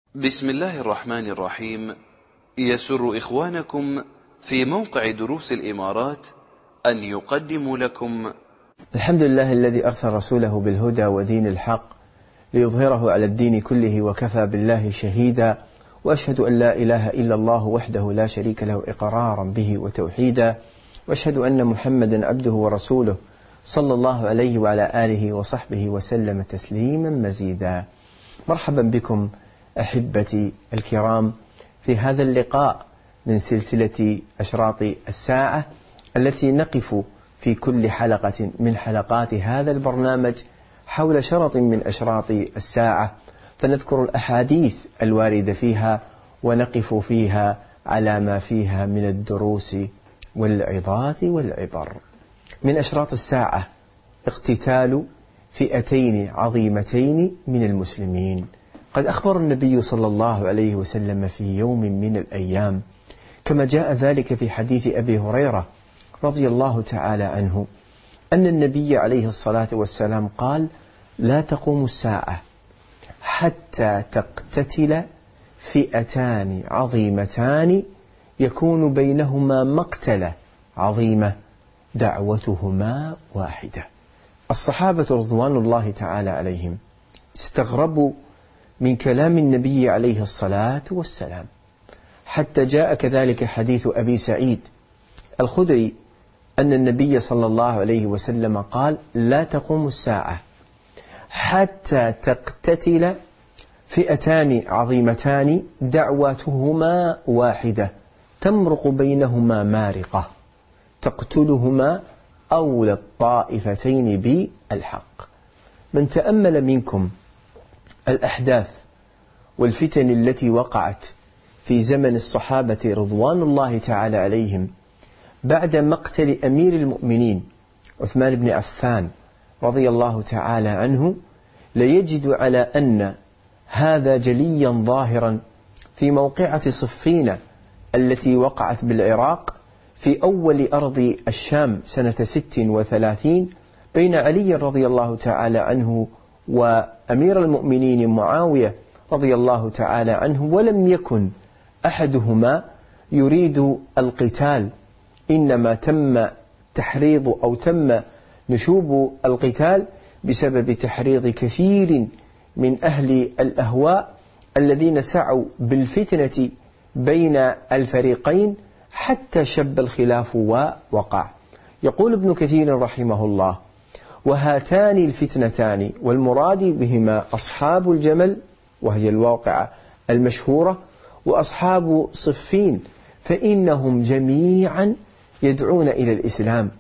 بسم الله الرحمن الرحيم. يسر إخوانكم في موقع دروس الإمارات أن يقدموا لكم الحمد لله الذي أرسل رسوله بالهدى ودين الحق ليظهره على الدين كله وكفى بالله شهيدا، وأشهد أن لا إله إلا الله وحده لا شريك له إقرارا به وتوحيدا، وأشهد أن محمدا عبده ورسوله صلى الله عليه وعلى آله وصحبه وسلم تسليما مزيدا. مرحبا بكم أحبتي الكرام في هذا اللقاء من سلسلة أشراط الساعة التي نقف في كل حلقة من حلقات هذا البرنامج حول شرط من أشراط الساعة، فنذكر الأحاديث الواردة فيها ونقف فيها على ما فيها من الدروس والعظات والعبر. من أشراط الساعة اقتتال فئتين عظيمتين من المسلمين. قد أخبر النبي صلى الله عليه وسلم في يوم من الأيام كما جاء ذلك في حديث أبي هريرة رضي الله تعالى عنه أن النبي عليه الصلاة والسلام قال: لا تقوم الساعة حتى تقتتل فئتان عظيمتان يكون بينهما مقتلة عظيمة دعوتهما واحدة. الصحابة رضوان الله تعالى عليهم استغربوا من كلام النبي عليه الصلاة والسلام، حتى جاء كذلك حديث أبي سعيد الخدري أن النبي صلى الله عليه وسلم قال: لا تقوم الساعة حتى تقتتل فئتان عظيمتان دعوتهما واحدة تمرق بينهما مارقة تقتلهما أولى الطائفتين بالحق. من تأمل منكم الأحداث والفتن التي وقعت في زمن الصحابة رضوان الله تعالى عليهم بعد مقتل أمير المؤمنين عثمان بن عفان رضي الله تعالى عنه، ليجد على أن هذا جليا ظاهرا في موقعة صفين التي وقعت بالعراق في أول أرض الشام سنة 36 بين علي رضي الله تعالى عنه وأمير المؤمنين معاوية رضي الله تعالى عنه، ولم يكن أحدهما يريد القتال، إنما تم تحريض أو تم نشوب القتال بسبب تحريض كثير من أهل الأهواء الذين سعوا بالفتنة بين الفريقين حتى شب الخلاف ووقع. يقول ابن كثير رحمه الله: وهاتان الفتنتان والمراد بهما أصحاب الجمل وهي الواقعة المشهورة وأصحاب صفين، فإنهم جميعا يدعون إلى الإسلام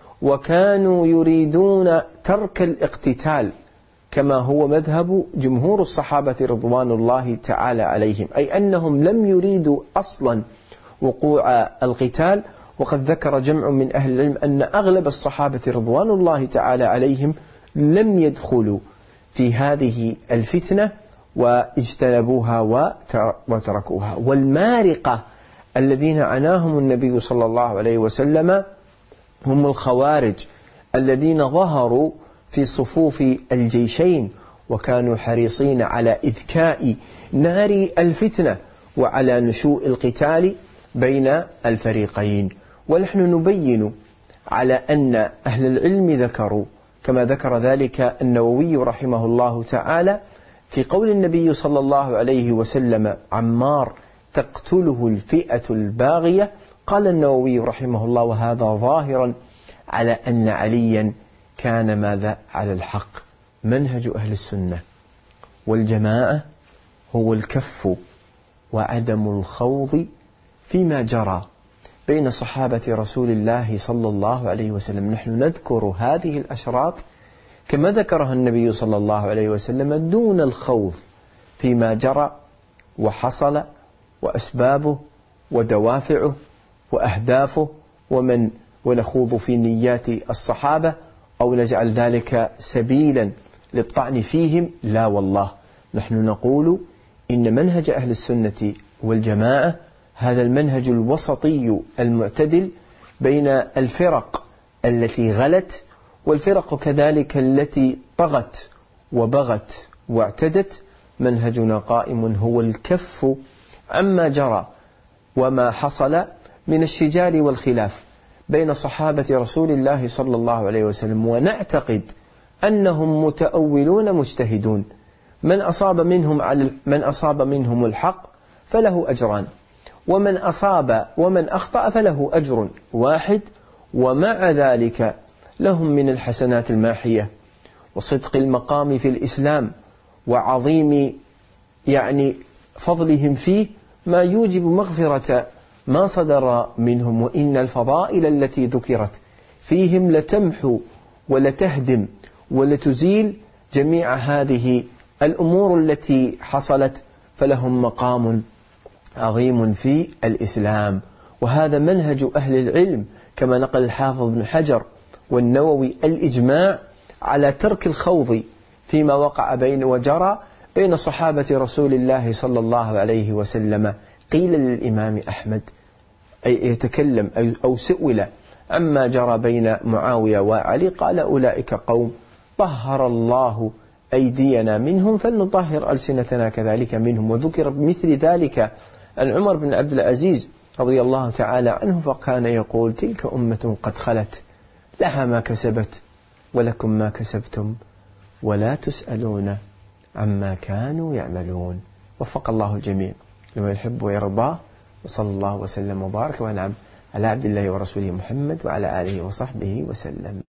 وكانوا يريدون ترك الاقتتال كما هو مذهب جمهور الصحابة رضوان الله تعالى عليهم، أي أنهم لم يريدوا أصلا وقوع القتال. وقد ذكر جمع من أهل العلم أن أغلب الصحابة رضوان الله تعالى عليهم لم يدخلوا في هذه الفتنة واجتنبوها وتركوها. والمارقة الذين عناهم النبي صلى الله عليه وسلم هم الخوارج الذين ظهروا في صفوف الجيشين وكانوا حريصين على إذكاء نار الفتنة وعلى نشوء القتال بين الفريقين. ونحن نبين على أن أهل العلم ذكروا كما ذكر ذلك النووي رحمه الله تعالى في قول النبي صلى الله عليه وسلم: عمار تقتله الفئة الباغية. قال النووي رحمه الله: وهذا ظاهرا على أن عليا كان ماذا على الحق. منهج أهل السنة والجماعة هو الكف وعدم الخوض فيما جرى بين صحابة رسول الله صلى الله عليه وسلم. نحن نذكر هذه الأشراط كما ذكرها النبي صلى الله عليه وسلم دون الخوض فيما جرى وحصل وأسبابه ودوافعه وأهدافه ونخوض في نيات الصحابة أو نجعل ذلك سبيلا للطعن فيهم. لا والله، نحن نقول إن منهج أهل السنة والجماعة هذا المنهج الوسطي المعتدل بين الفرق التي غلت والفرق كذلك التي طغت وبغت واعتدت، منهجنا قائم هو الكف عما جرى وما حصل من الشجار والخلاف بين صحابة رسول الله صلى الله عليه وسلم، ونعتقد أنهم متأولون مجتهدون، من أصاب منهم الحق فله أجران، ومن أخطأ فله أجر واحد، ومع ذلك لهم من الحسنات الماحية وصدق المقام في الإسلام وعظيم فضلهم فيه ما يوجب مغفرة ما صدر منهم. وإن الفضائل التي ذكرت فيهم لتمحو ولتهدم ولتزيل جميع هذه الأمور التي حصلت، فلهم مقام عظيم في الإسلام. وهذا منهج أهل العلم كما نقل الحافظ ابن حجر والنووي الإجماع على ترك الخوض فيما وقع وجرى بين صحابة رسول الله صلى الله عليه وسلم. قيل للإمام أحمد يتكلم أو سئل عما جرى بين معاوية وعلي، قال أولئك قوم طهر الله أيدينا منهم فلنطهر ألسنتنا كذلك منهم. وذكر بمثل ذلك عن عمر بن عبد العزيز رضي الله تعالى عنه، فكان يقول تلك أمة قد خلت لها ما كسبت ولكم ما كسبتم ولا تسألون عما كانوا يعملون. وفق الله الجميع لما يحب ويرضاه، وصلى الله وسلم وبارك وأنعم على عبد الله ورسوله محمد وعلى آله وصحبه وسلم.